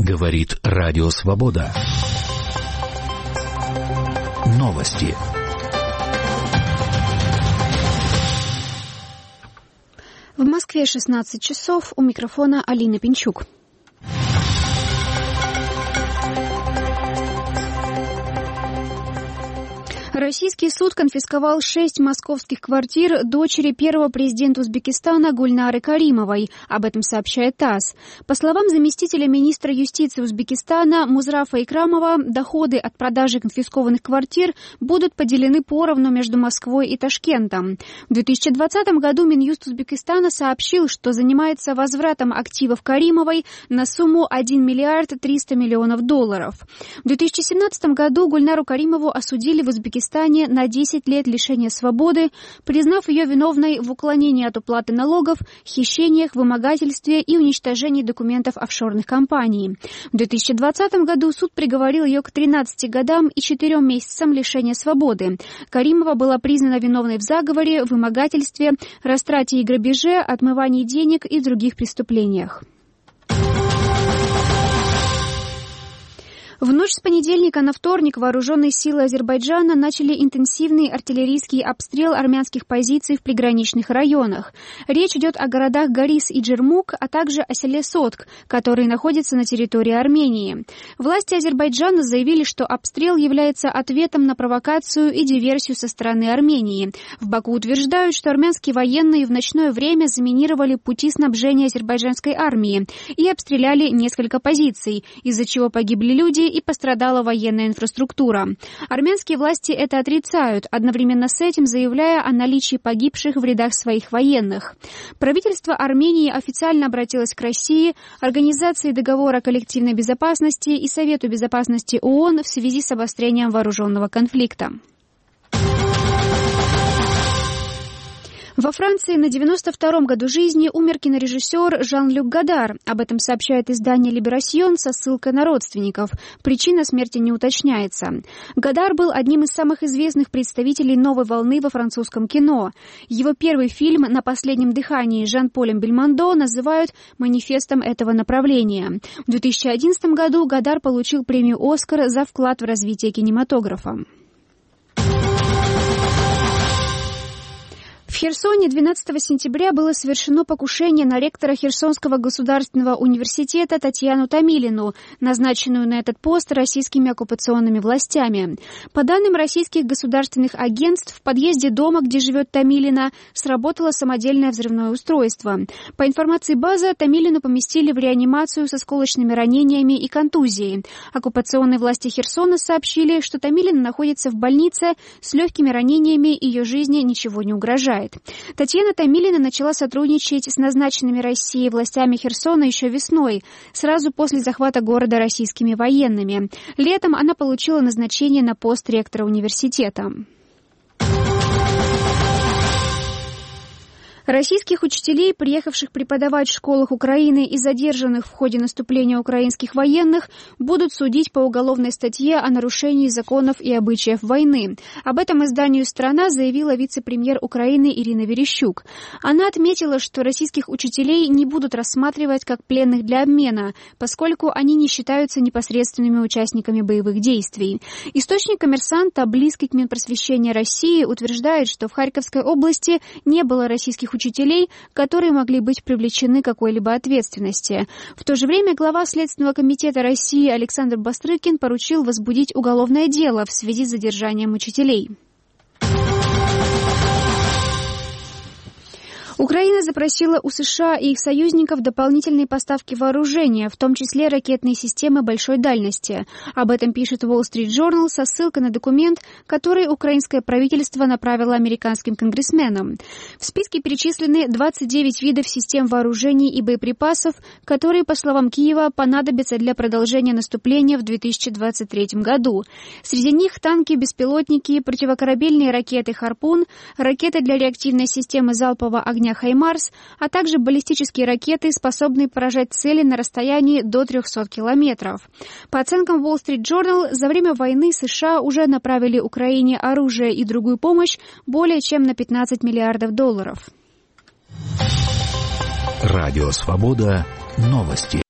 Говорит Радио Свобода. Новости. В Москве 16 часов. У микрофона Алина Пинчук. Российский суд конфисковал 6 московских квартир дочери первого президента Узбекистана Гульнары Каримовой. Об этом сообщает ТАСС. По словам заместителя министра юстиции Узбекистана Музрафа Икрамова, доходы от продажи конфискованных квартир будут поделены поровну между Москвой и Ташкентом. В 2020 году Минюст Узбекистана сообщил, что занимается возвратом активов Каримовой на сумму 1 миллиард 300 миллионов долларов. В 2017 году Гульнару Каримову осудили в Узбекистане на 10 лет лишения свободы, признав ее виновной в уклонении от уплаты налогов, хищениях, вымогательстве и уничтожении документов офшорных компаний. В 2020 году суд приговорил ее к 13 годам и 4 месяцам лишения свободы. Каримова была признана виновной в заговоре, вымогательстве, растрате и грабеже, отмывании денег и других преступлениях. В ночь с понедельника на вторник вооруженные силы Азербайджана начали интенсивный артиллерийский обстрел армянских позиций в приграничных районах. Речь идет о городах Горис и Джермук, а также о селе Сотк, которые находятся на территории Армении. Власти Азербайджана заявили, что обстрел является ответом на провокацию и диверсию со стороны Армении. В Баку утверждают, что армянские военные в ночное время заминировали пути снабжения азербайджанской армии и обстреляли несколько позиций, из-за чего погибли люди и пострадала военная инфраструктура. Армянские власти это отрицают, одновременно с этим заявляя о наличии погибших в рядах своих военных. Правительство Армении официально обратилось к России, Организации договора коллективной безопасности и Совету безопасности ООН в связи с обострением вооруженного конфликта. Во Франции на 92-м году жизни умер кинорежиссер Жан-Люк Годар. Об этом сообщает издание «Либерасьон» со ссылкой на родственников. Причина смерти не уточняется. Годар был одним из самых известных представителей новой волны во французском кино. Его первый фильм «На последнем дыхании» с Жан-Полем Бельмондо называют манифестом этого направления. В 2011 году Годар получил премию «Оскар» за вклад в развитие кинематографа. В Херсоне 12 сентября было совершено покушение на ректора Херсонского государственного университета Татьяну Томилину, назначенную на этот пост российскими оккупационными властями. По данным российских государственных агентств, в подъезде дома, где живет Томилина, сработало самодельное взрывное устройство. По информации БАЗа, Томилину поместили в реанимацию с осколочными ранениями и контузией. Оккупационные власти Херсона сообщили, что Томилина находится в больнице с легкими ранениями, ее жизни ничего не угрожает. Татьяна Томилина начала сотрудничать с назначенными Россией властями Херсона еще весной, сразу после захвата города российскими военными. Летом она получила назначение на пост ректора университета. Российских учителей, приехавших преподавать в школах Украины и задержанных в ходе наступления украинских военных, будут судить по уголовной статье о нарушении законов и обычаев войны. Об этом изданию «Страна» заявила вице-премьер Украины Ирина Верещук. Она отметила, что российских учителей не будут рассматривать как пленных для обмена, поскольку они не считаются непосредственными участниками боевых действий. Источник «Коммерсанта», близкий к Минпросвещению России, утверждает, что в Харьковской области не было российских учителей, которые могли быть привлечены к какой-либо ответственности. В то же время глава Следственного комитета России Александр Бастрыкин поручил возбудить уголовное дело в связи с задержанием учителей. Украина запросила у США и их союзников дополнительные поставки вооружения, в том числе ракетные системы большой дальности. Об этом пишет Wall Street Journal со ссылкой на документ, который украинское правительство направило американским конгрессменам. В списке перечислены 29 видов систем вооружений и боеприпасов, которые, по словам Киева, понадобятся для продолжения наступления в 2023 году. Среди них танки, беспилотники, противокорабельные ракеты «Харпун», ракеты для реактивной системы залпового огня «Хаймарс», а также баллистические ракеты, способные поражать цели на расстоянии до 300 километров. По оценкам Wall Street Journal, за время войны США уже направили Украине оружие и другую помощь более чем на $15 миллиардов. Радио «Свобода». Новости.